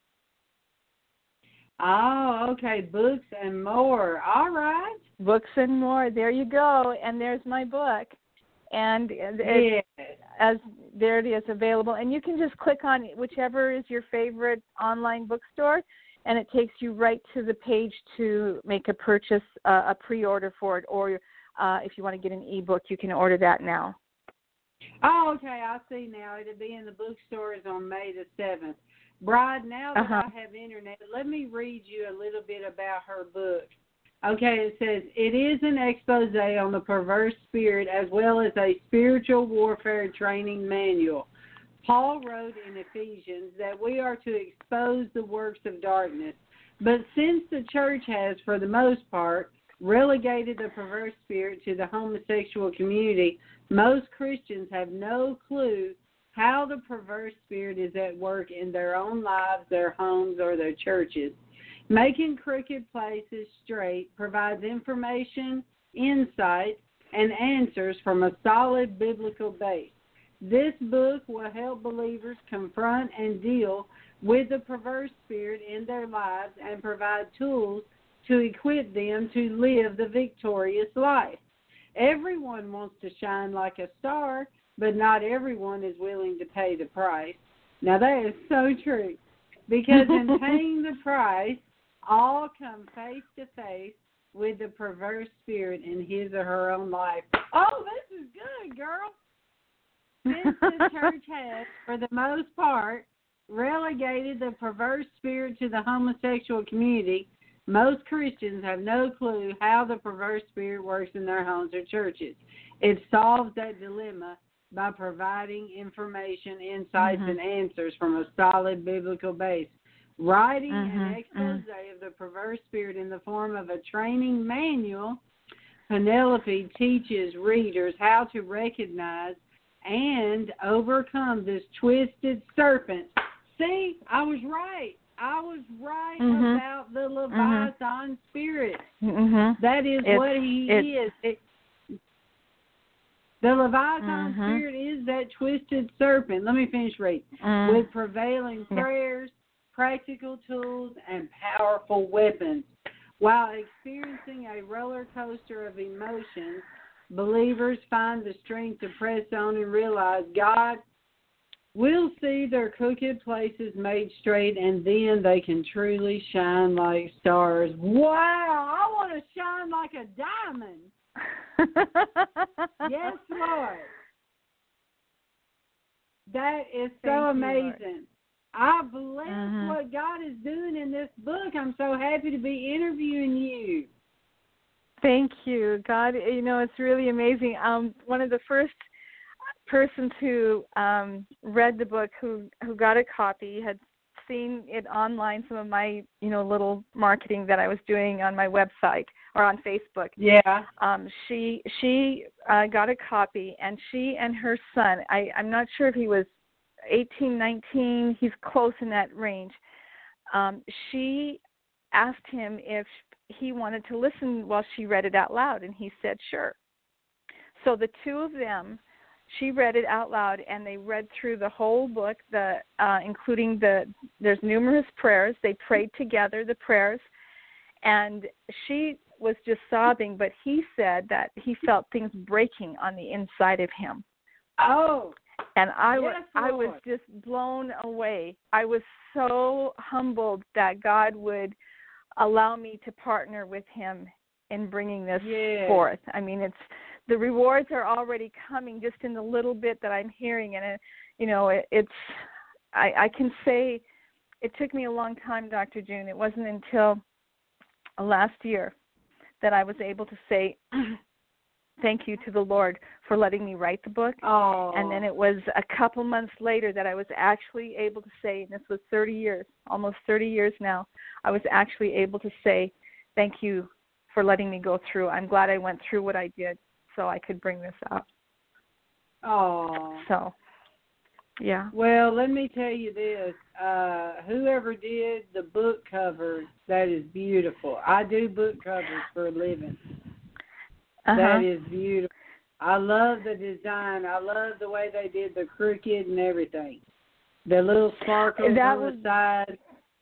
Oh, okay. Books and more. All right. Books and more. There you go. And there's my book. And it, yes. as there it is available. And you can just click on whichever is your favorite online bookstore, and it takes you right to the page to make a purchase, uh, a pre-order for it. Or uh, if you want to get an e-book, you can order that now. Oh, okay. I see now. It'll be in the bookstores on May the seventh. Bride, now that uh-huh. I have internet, let me read you a little bit about her book. Okay, it says, it is an expose on the perverse spirit as well as a spiritual warfare training manual. Paul wrote in Ephesians that we are to expose the works of darkness. But since the church has, for the most part, relegated the perverse spirit to the homosexual community, most Christians have no clue how the perverse spirit is at work in their own lives, their homes, or their churches. Making Crooked Places Straight provides information, insight, and answers from a solid biblical base. This book will help believers confront and deal with the perverse spirit in their lives and provide tools to equip them to live the victorious life. Everyone wants to shine like a star, but not everyone is willing to pay the price. Now that is so true, because in paying the price, all come face to face with the perverse spirit in his or her own life. Oh, this is good, girl. Since the church has, for the most part, relegated the perverse spirit to the homosexual community, most Christians have no clue how the perverse spirit works in their homes or churches. It solves that dilemma by providing information, insights, mm-hmm. and answers from a solid biblical base. Writing mm-hmm. an expose mm-hmm. of the perverse spirit in the form of a training manual, Penelope teaches readers how to recognize and overcome this twisted serpent. See, I was right. I was right mm-hmm. about the Leviathan mm-hmm. spirit. Mm-hmm. That is it's, what he is. It, the Leviathan mm-hmm. spirit is that twisted serpent. Let me finish reading. Mm-hmm. With prevailing prayers, practical tools, and powerful weapons. While experiencing a roller coaster of emotions, believers find the strength to press on and realize God will see their crooked places made straight, and then they can truly shine like stars. Wow, I want to shine like a diamond. Yes, Lord. That is so Thank amazing. You, I bless mm-hmm. what God is doing in this book. I'm so happy to be interviewing you. Thank you. God, you know, it's really amazing. Um, one of the first persons who um, read the book, who, who got a copy, had seen it online, some of my, you know, little marketing that I was doing on my website or on Facebook. Yeah. Um, she she uh, got a copy, and she and her son, I, I'm not sure if he was eighteen, nineteen, he's close in that range. Um, she asked him if he wanted to listen while she read it out loud, and he said sure. So the two of them, she read it out loud, and they read through the whole book, the uh, including the, there's numerous prayers. They prayed together, the prayers, and she was just sobbing, but he said that he felt things breaking on the inside of him. Oh, And I, yes, was, I was just blown away. I was so humbled that God would allow me to partner with him in bringing this yeah. forth. I mean, it's the rewards are already coming just in the little bit that I'm hearing, and it, you know, it, it's. I, I can say it took me a long time, Doctor June. It wasn't until last year that I was able to say thank you to the Lord for letting me write the book. Oh. And then it was a couple months later that I was actually able to say, and this was thirty years, almost thirty years now, I was actually able to say thank you for letting me go through. I'm glad I went through what I did so I could bring this out. Oh. So, yeah. Well, let me tell you this. Uh, whoever did the book cover, that is beautiful. I do book covers for a living. Uh-huh. That is beautiful. I love the design. I love the way they did the crooked and everything. The little sparkles that on was, the side.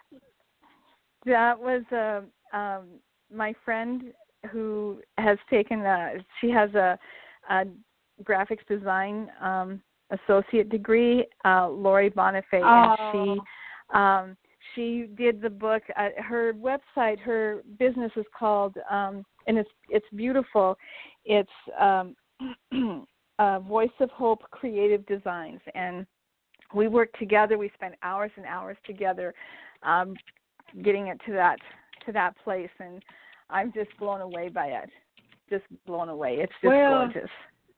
That was uh, um, my friend who has taken a, she has a, a graphics design um, associate degree, uh, Lori Bonifay, oh. and she um, she did the book. Uh, her website, her business is called, um, and it's it's beautiful. It's um, uh, Voice of Hope Creative Designs, and we worked together. We spent hours and hours together, um, getting it to that to that place. And I'm just blown away by it. Just blown away. It's just well, gorgeous.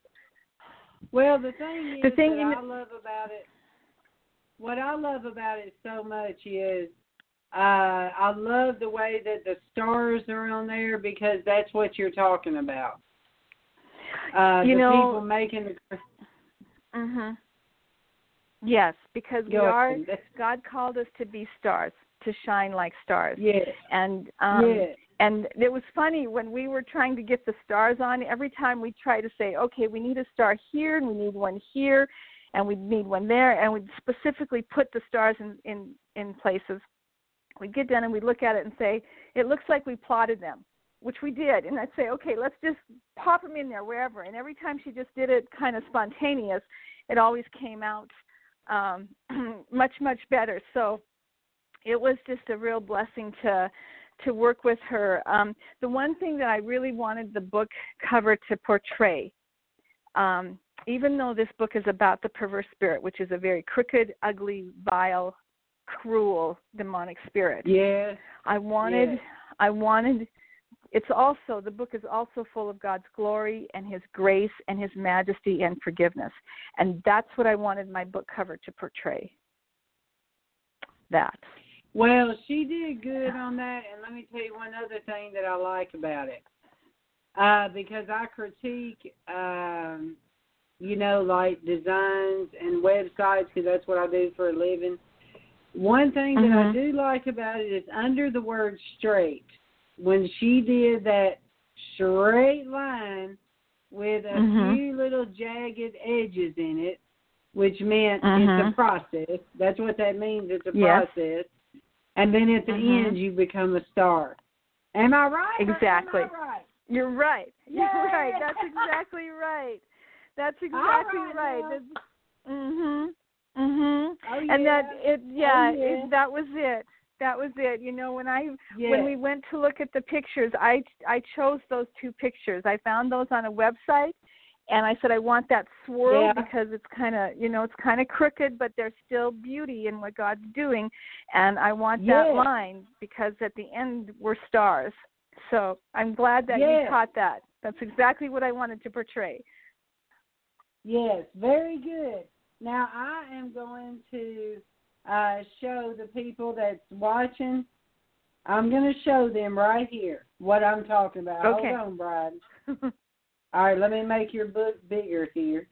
Well, the thing is the thing that in I love about it, what I love about it so much is uh, I love the way that the stars are on there because that's what you're talking about. Uh, you the know, people making the. Mhm. Yes, because we Go are. ahead. God called us to be stars, to shine like stars. Yes. And um, yes. and it was funny when we were trying to get the stars on. Every time we try to say, okay, we need a star here, and we need one here, and we need one there, and we specifically put the stars in in, in places. We get done and we look at it and say, it looks like we plotted them, which we did. And I'd say, okay, let's just pop them in there wherever. And every time she just did it kind of spontaneous, it always came out um, much, much better. So it was just a real blessing to to work with her. Um, the one thing that I really wanted the book cover to portray, um, even though this book is about the perverse spirit, which is a very crooked, ugly, vile, cruel, demonic spirit. Yes. I wanted, yes. I wanted, it's also, the book is also full of God's glory and His grace and His majesty and forgiveness. And that's what I wanted my book cover to portray. That. Well, she did good on that, and let me tell you one other thing that I like about it. Uh, because I critique, um, you know, like designs and websites, because that's what I do for a living. One thing that mm-hmm. I do like about it is under the word straight, when she did that straight line with a mm-hmm. few little jagged edges in it, which meant mm-hmm. it's a process. That's what that means. It's a yes. process. And then at the mm-hmm. end, you become a star. Am I right? Exactly. Am I right? You're right. Yay! You're right. That's exactly right. That's exactly right. right. Now. That's, mhm. Mhm. Oh, and yeah. that it yeah, oh, yeah. it, that was it. That was it. You know, when I yeah. when we went to look at the pictures, I I chose those two pictures. I found those on a website. And I said, I want that swirl yeah. because it's kind of, you know, it's kind of crooked, but there's still beauty in what God's doing. And I want yeah. that line because at the end we're stars. So I'm glad that yeah. you caught that. That's exactly what I wanted to portray. Yes, very good. Now I am going to uh, show the people that's watching. I'm going to show them right here what I'm talking about. Okay. Hold on, Bride. All right, let me make your book bigger here.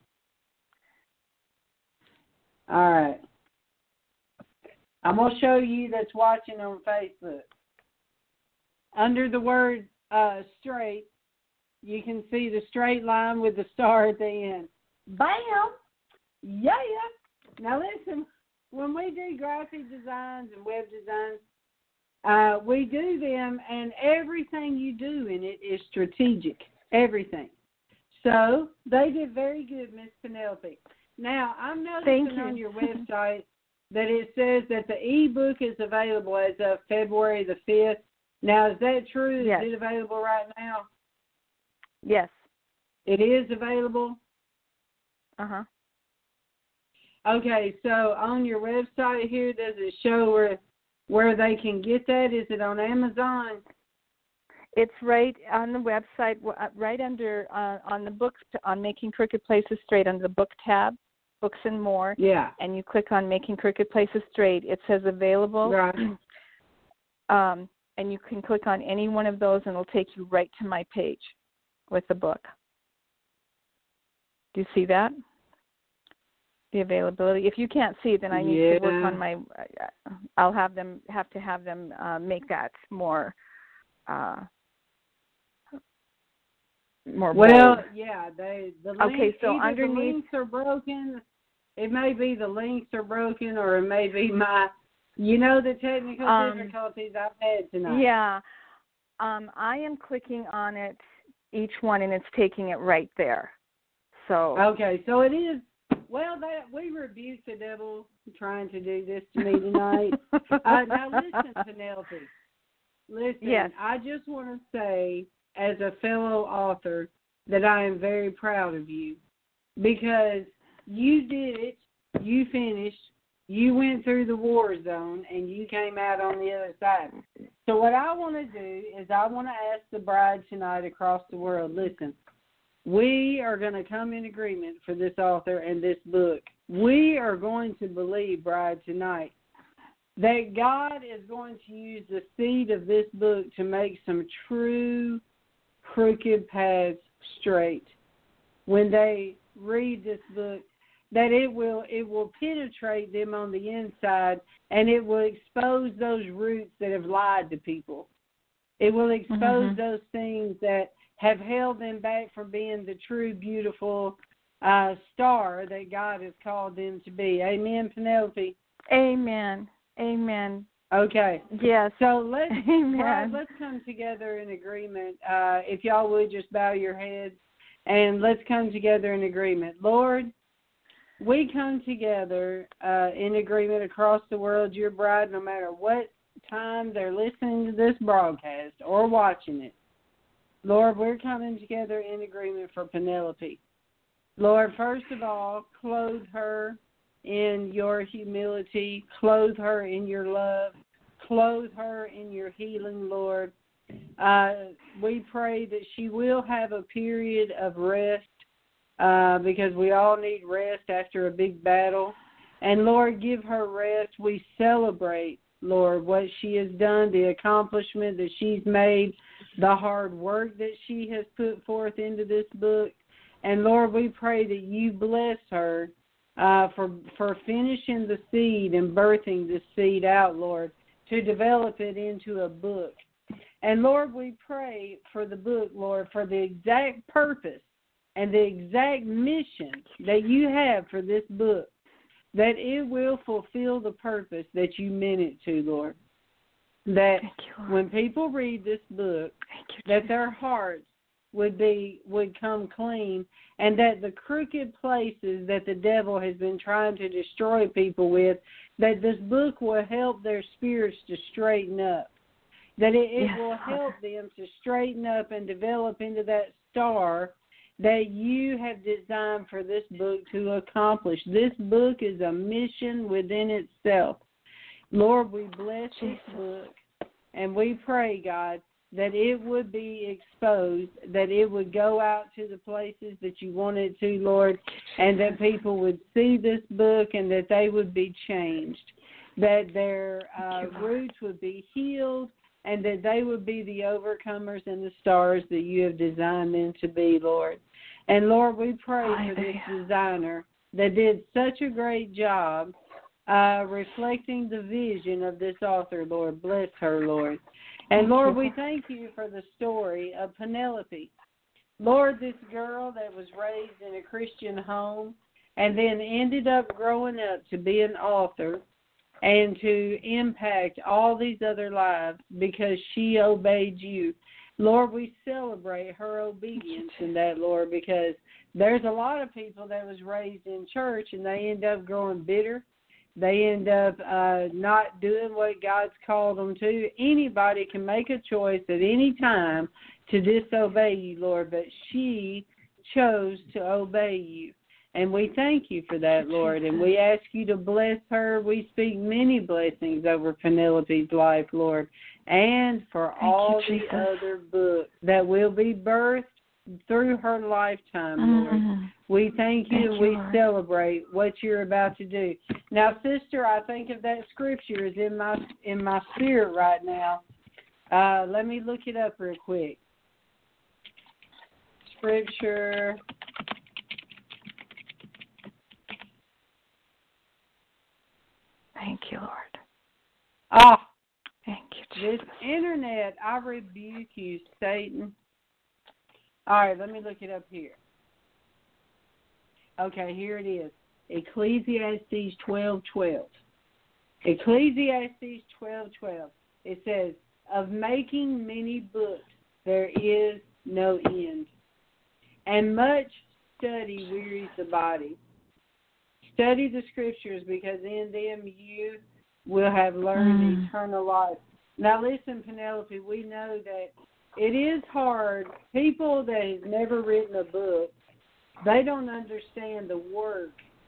All right. I'm going to show you that's watching on Facebook. Under the word uh, straight, you can see the straight line with the star at the end. Bam! Yeah, yeah. Now listen, when we do graphic designs and web designs, uh, we do them, and everything you do in it is strategic. Everything. So they did very good, Miss Penelope. Now, I'm noticing Thank you. on your website that it says that the e-book is available as of February the fifth. Now, is that true? Yes. Is it available right now? Yes. It is available? Uh-huh. Okay, so on your website here, does it show where, where they can get that? Is it on Amazon? It's right on the website, right under, uh, on the books, on Making Crooked Places Straight, under the book tab, Books and More. Yeah. And you click on Making Crooked Places Straight. It says available. Right. um, and you can click on any one of those, and it'll take you right to my page with the book. Do you see that? The availability. If you can't see it, then I need yeah. to work on my. I'll have them have to have them uh, make that more. Uh, more well, bold. yeah. They the link, okay. So either underneath, the links are broken. It may be the links are broken, or it may be my. You know the technical um, difficulties I've had tonight. Yeah. Um, I am clicking on it, each one, and it's taking it right there. So. Okay, so it is. Well, that we rebuke the devil trying to do this to me tonight. uh, now listen, Penelope. Listen, yes. I just want to say, as a fellow author, that I am very proud of you because you did it, you finished, You went through the war zone, and you came out on the other side. So what I want to do is I want to ask the bride tonight across the world, listen, we are going to come in agreement for this author and this book. We are going to believe, bride, tonight, that God is going to use the seed of this book to make some true crooked paths straight. When they read this book, that it will it will penetrate them on the inside, and it will expose those roots that have lied to people. It will expose mm-hmm. those things that have held them back from being the true, beautiful uh, star that God has called them to be. Amen, Penelope? Amen. Amen. Okay. Yes. So let's, Amen. Bride, let's come together in agreement. Uh, if y'all would just bow your heads, and let's come together in agreement. Lord, we come together uh, in agreement across the world, your bride, no matter what time they're listening to this broadcast or watching it. Lord, we're coming together in agreement for Penelope. Lord, first of all, clothe her in your humility, clothe her in your love, clothe her in your healing, Lord. Uh, we pray that she will have a period of rest, uh, because we all need rest after a big battle. And, Lord, give her rest. We celebrate, Lord, what she has done, the accomplishment that she's made, the hard work that she has put forth into this book. And, Lord, we pray that you bless her uh, for for finishing the seed and birthing the seed out, Lord, to develop it into a book. And, Lord, we pray for the book, Lord, for the exact purpose and the exact mission that you have for this book, that it will fulfill the purpose that you meant it to, Lord. That you, Lord. When people read this book, you, that their hearts would be would come clean, and that the crooked places that the devil has been trying to destroy people with, that this book will help their spirits to straighten up. That it, it yes, will help them to straighten up and develop into that star that you have designed for this book to accomplish. This book is a mission within itself. Lord, we bless Jesus. This book, and we pray, God, that it would be exposed, that it would go out to the places that you want it to, Lord, and that people would see this book and that they would be changed, that their uh, you, roots would be healed, and that they would be the overcomers and the stars that you have designed them to be, Lord. And, Lord, we pray for this designer that did such a great job uh, reflecting the vision of this author, Lord. Bless her, Lord. And, Lord, we thank you for the story of Penelope. Lord, this girl that was raised in a Christian home and then ended up growing up to be an author and to impact all these other lives because she obeyed you. Lord, we celebrate her obedience in that, Lord, because there's a lot of people that was raised in church and they end up growing bitter. They end up uh, not doing what God's called them to. Anybody can make a choice at any time to disobey you, Lord, but she chose to obey you. And we thank you for that, Lord, and we ask you to bless her. We speak many blessings over Penelope's life, Lord, and for thank all you, the other books that will be birthed through her lifetime, Lord. Mm-hmm. We thank you thank and we you, celebrate what you're about to do. Now, sister, I think of that scripture is in my in my spirit right now. Uh, let me look it up real quick. Scripture. Thank you, Lord. Ah, thank you, Jesus. This internet, I rebuke you, Satan. All right, let me look it up here. Okay, here it is. Ecclesiastes twelve twelve. Ecclesiastes twelve twelve. It says, of making many books there is no end, and much study wearies the body. Study the scriptures, because in them you will have learned mm. eternal life. Now listen, Penelope, we know that it is hard. People that have never written a book, they don't understand the work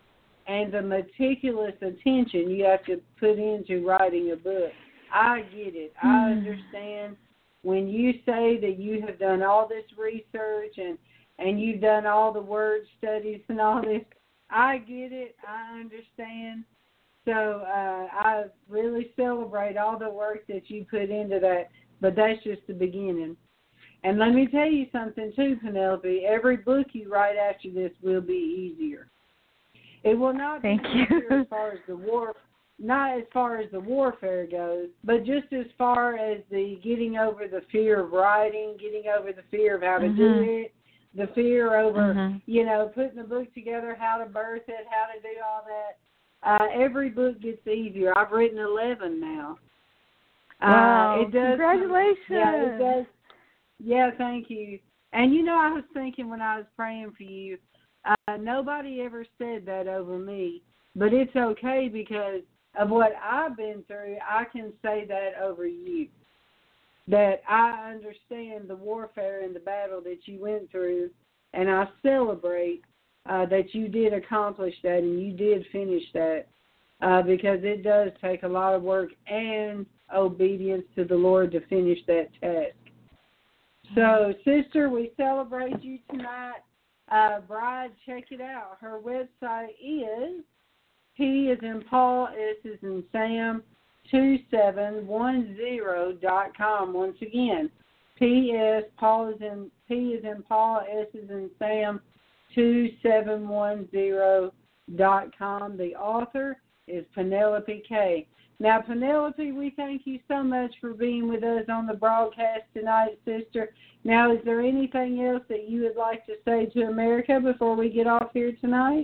and the meticulous attention you have to put into writing a book. I get it. I Mm. understand when you say that you have done all this research and, and you've done all the word studies and all this. I get it. I understand. So uh, I really celebrate all the work that you put into that, but that's just the beginning. And let me tell you something too, Penelope. Every book you write after this will be easier. It will not Thank be you. easier as far as the war, not as far as the warfare goes, but just as far as the getting over the fear of writing, getting over the fear of how to mm-hmm. do it, the fear over, mm-hmm. you know, putting the book together, how to birth it, how to do all that. Uh, every book gets easier. I've written eleven now. Wow! Uh, it does. Congratulations! Yeah, it does. Yeah, thank you. And you know, I was thinking when I was praying for you, uh, nobody ever said that over me, but it's okay because of what I've been through. I can say that over you. That I understand the warfare and the battle that you went through, and I celebrate uh, that you did accomplish that and you did finish that uh, because it does take a lot of work and obedience to the Lord to finish that task. So, sister, we celebrate you tonight. Uh, Bride, check it out. Her website is P is in Paul, S is in Sam, two seven one zero dot com. Once again, P S Paul is in P is in Paul, S is in Sam, two seven one zero dot com. The author is Penelope Kay. Now, Penelope, we thank you so much for being with us on the broadcast tonight, sister. Now, is there anything else that you would like to say to America before we get off here tonight?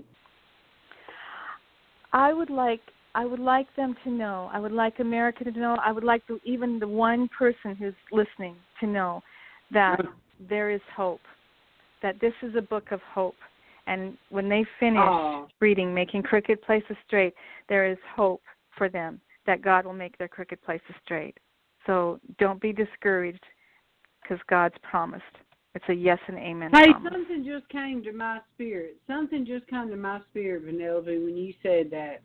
I would like I would like them to know. I would like America to know. I would like the, even the one person who's listening to know that there is hope, that this is a book of hope. And when they finish Aww. reading Making Crooked Places Straight, there is hope for them, that God will make their crooked places straight. So don't be discouraged because God's promised. It's a yes and amen Hey, promise. something just came to my spirit. Something just came to my spirit, Penelope, when you said that.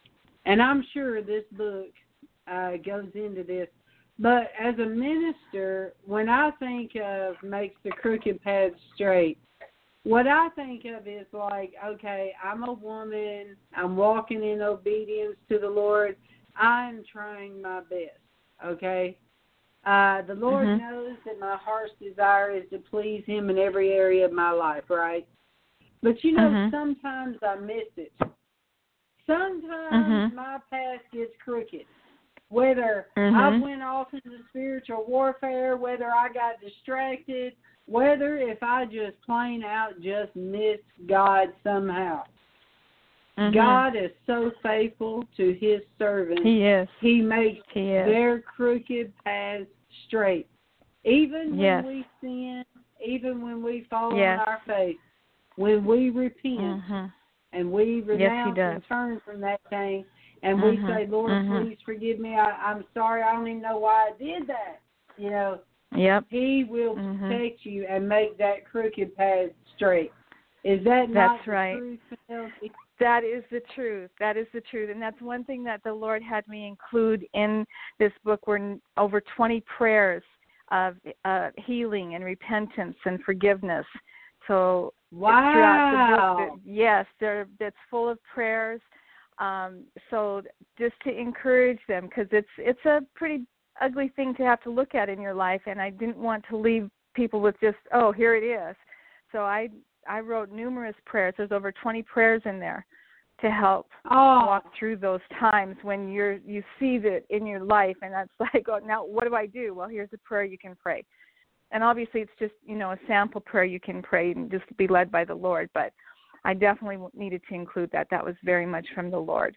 And I'm sure this book uh, goes into this. But as a minister, when I think of makes the crooked path straight, what I think of is like, okay, I'm a woman. I'm walking in obedience to the Lord. I'm trying my best, okay? Uh, the Lord mm-hmm. knows that my heart's desire is to please Him in every area of my life, right? But, you know, mm-hmm. sometimes I miss it. Sometimes mm-hmm. my path gets crooked. Whether mm-hmm. I went off into spiritual warfare, whether I got distracted, whether if I just plain out just missed God somehow. Mm-hmm. God is so faithful to His servants. He is. He makes he is. their crooked paths straight. Even when yes. we sin, even when we fall yes. on our face, when we repent mm-hmm. and we renounce yes, and turn from that thing, and mm-hmm. we say, Lord, mm-hmm. please forgive me. I, I'm sorry. I don't even know why I did that. You know, yep. He will mm-hmm. protect you and make that crooked path straight. Is that not That's the right. truth, Penelope? That is the truth. That is the truth. And that's one thing that the Lord had me include in this book were over twenty prayers of uh, healing and repentance and forgiveness. So wow. throughout the book, that, yes, there, that's full of prayers. Um, so just to encourage them, because it's it's a pretty ugly thing to have to look at in your life, and I didn't want to leave people with just, oh, here it is. So I I wrote numerous prayers. There's over twenty prayers in there to help oh. walk through those times when you're you see that in your life, and that's like, oh, now what do I do? Well, here's a prayer you can pray. And obviously it's just, you know, a sample prayer you can pray and just be led by the Lord. But I definitely needed to include that. That was very much from the Lord.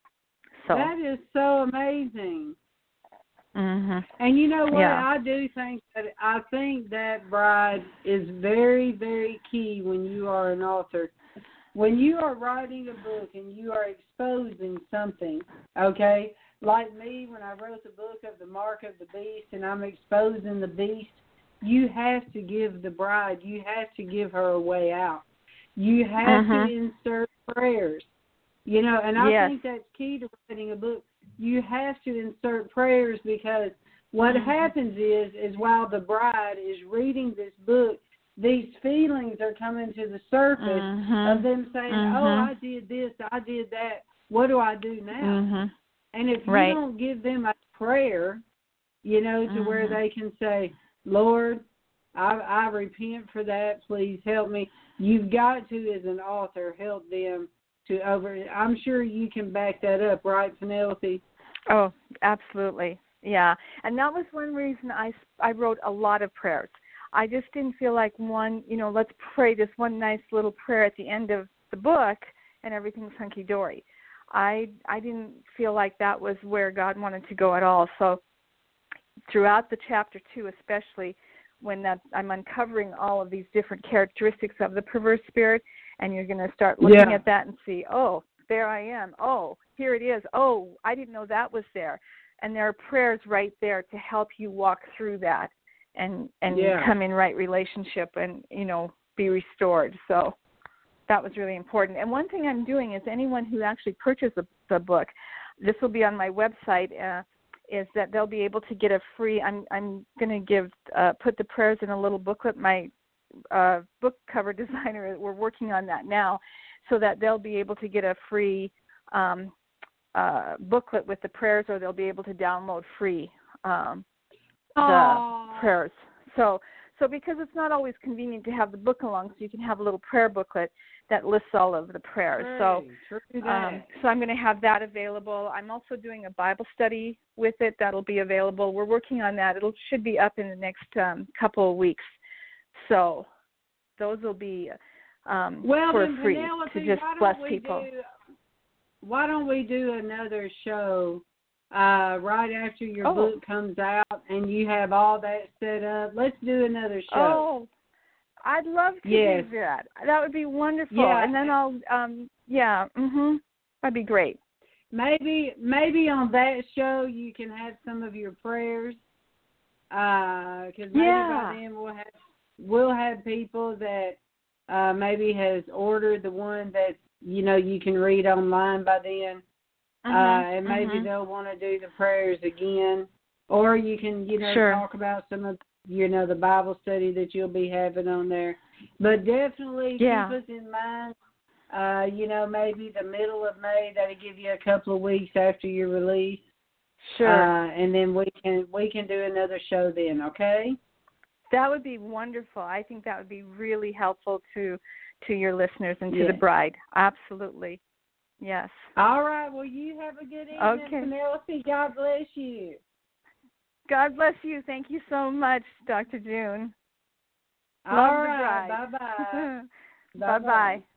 So that is so amazing. Mm-hmm. And you know what? Yeah. I do think that I think that, Bride, is very, very key when you are an author. When you are writing a book and you are exposing something, okay, like me when I wrote the book of the Mark of the Beast and I'm exposing the beast, you have to give the bride, you have to give her a way out. You have uh-huh. to insert prayers. You know, and I yes. think that's key to writing a book. You have to insert prayers, because what mm-hmm. happens is, is while the bride is reading this book, these feelings are coming to the surface mm-hmm. of them saying, mm-hmm. oh, I did this, I did that. What do I do now? Mm-hmm. And if right. you don't give them a prayer, you know, to mm-hmm. where they can say, Lord, I, I repent for that. Please help me. You've got to, as an author, help them to over. I'm sure you can back that up, right, Penelope? Oh, absolutely. Yeah. And that was one reason I, I wrote a lot of prayers. I just didn't feel like one, you know, let's pray this one nice little prayer at the end of the book and everything's hunky-dory. I I didn't feel like that was where God wanted to go at all. So throughout the chapter two, especially when that I'm uncovering all of these different characteristics of the perverse spirit, and you're going to start looking yeah. at that and see, oh, there I am. Oh, here it is. Oh, I didn't know that was there. And there are prayers right there to help you walk through that and and yeah. come in right relationship and, you know, be restored. So that was really important. And one thing I'm doing is anyone who actually purchases the, the book, this will be on my website, uh, is that they'll be able to get a free, I'm I'm going to give, uh, put the prayers in a little booklet. My uh, book cover designer, we're working on that now, so that they'll be able to get a free um, uh, booklet with the prayers, or they'll be able to download free um, the Aww. prayers. So so because it's not always convenient to have the book along, so you can have a little prayer booklet that lists all of the prayers. Hey, so um, so I'm going to have that available. I'm also doing a Bible study with it that'll be available. We're working on that. It should be up in the next um, couple of weeks. So those will be um, well, for then, free Penelope, to just why bless don't we people. Do, why don't we do another show uh, right after your oh. book comes out and you have all that set up? Let's do another show. Oh, I'd love to yes. do that. That would be wonderful. Yeah. And then I'll, um, yeah, mhm, that'd be great. Maybe, maybe on that show you can have some of your prayers, because uh, maybe yeah. by then we'll have we'll have people that uh, maybe has ordered the one that you know you can read online by then, mm-hmm. uh, and maybe mm-hmm. they'll want to do the prayers again, or you can you know sure. talk about some of you know the Bible study that you'll be having on there. But definitely yeah. keep us in mind. Uh, you know, maybe the middle of May. That'll give you a couple of weeks after your release. Sure. Uh, and then we can we can do another show then. Okay. That would be wonderful. I think that would be really helpful to to your listeners and to yes. the bride. Absolutely. Yes. All right. Well, you have a good evening, okay. Penelope. God bless you. God bless you. Thank you so much, Doctor June. All Love right. the bride. Bye-bye. Bye-bye.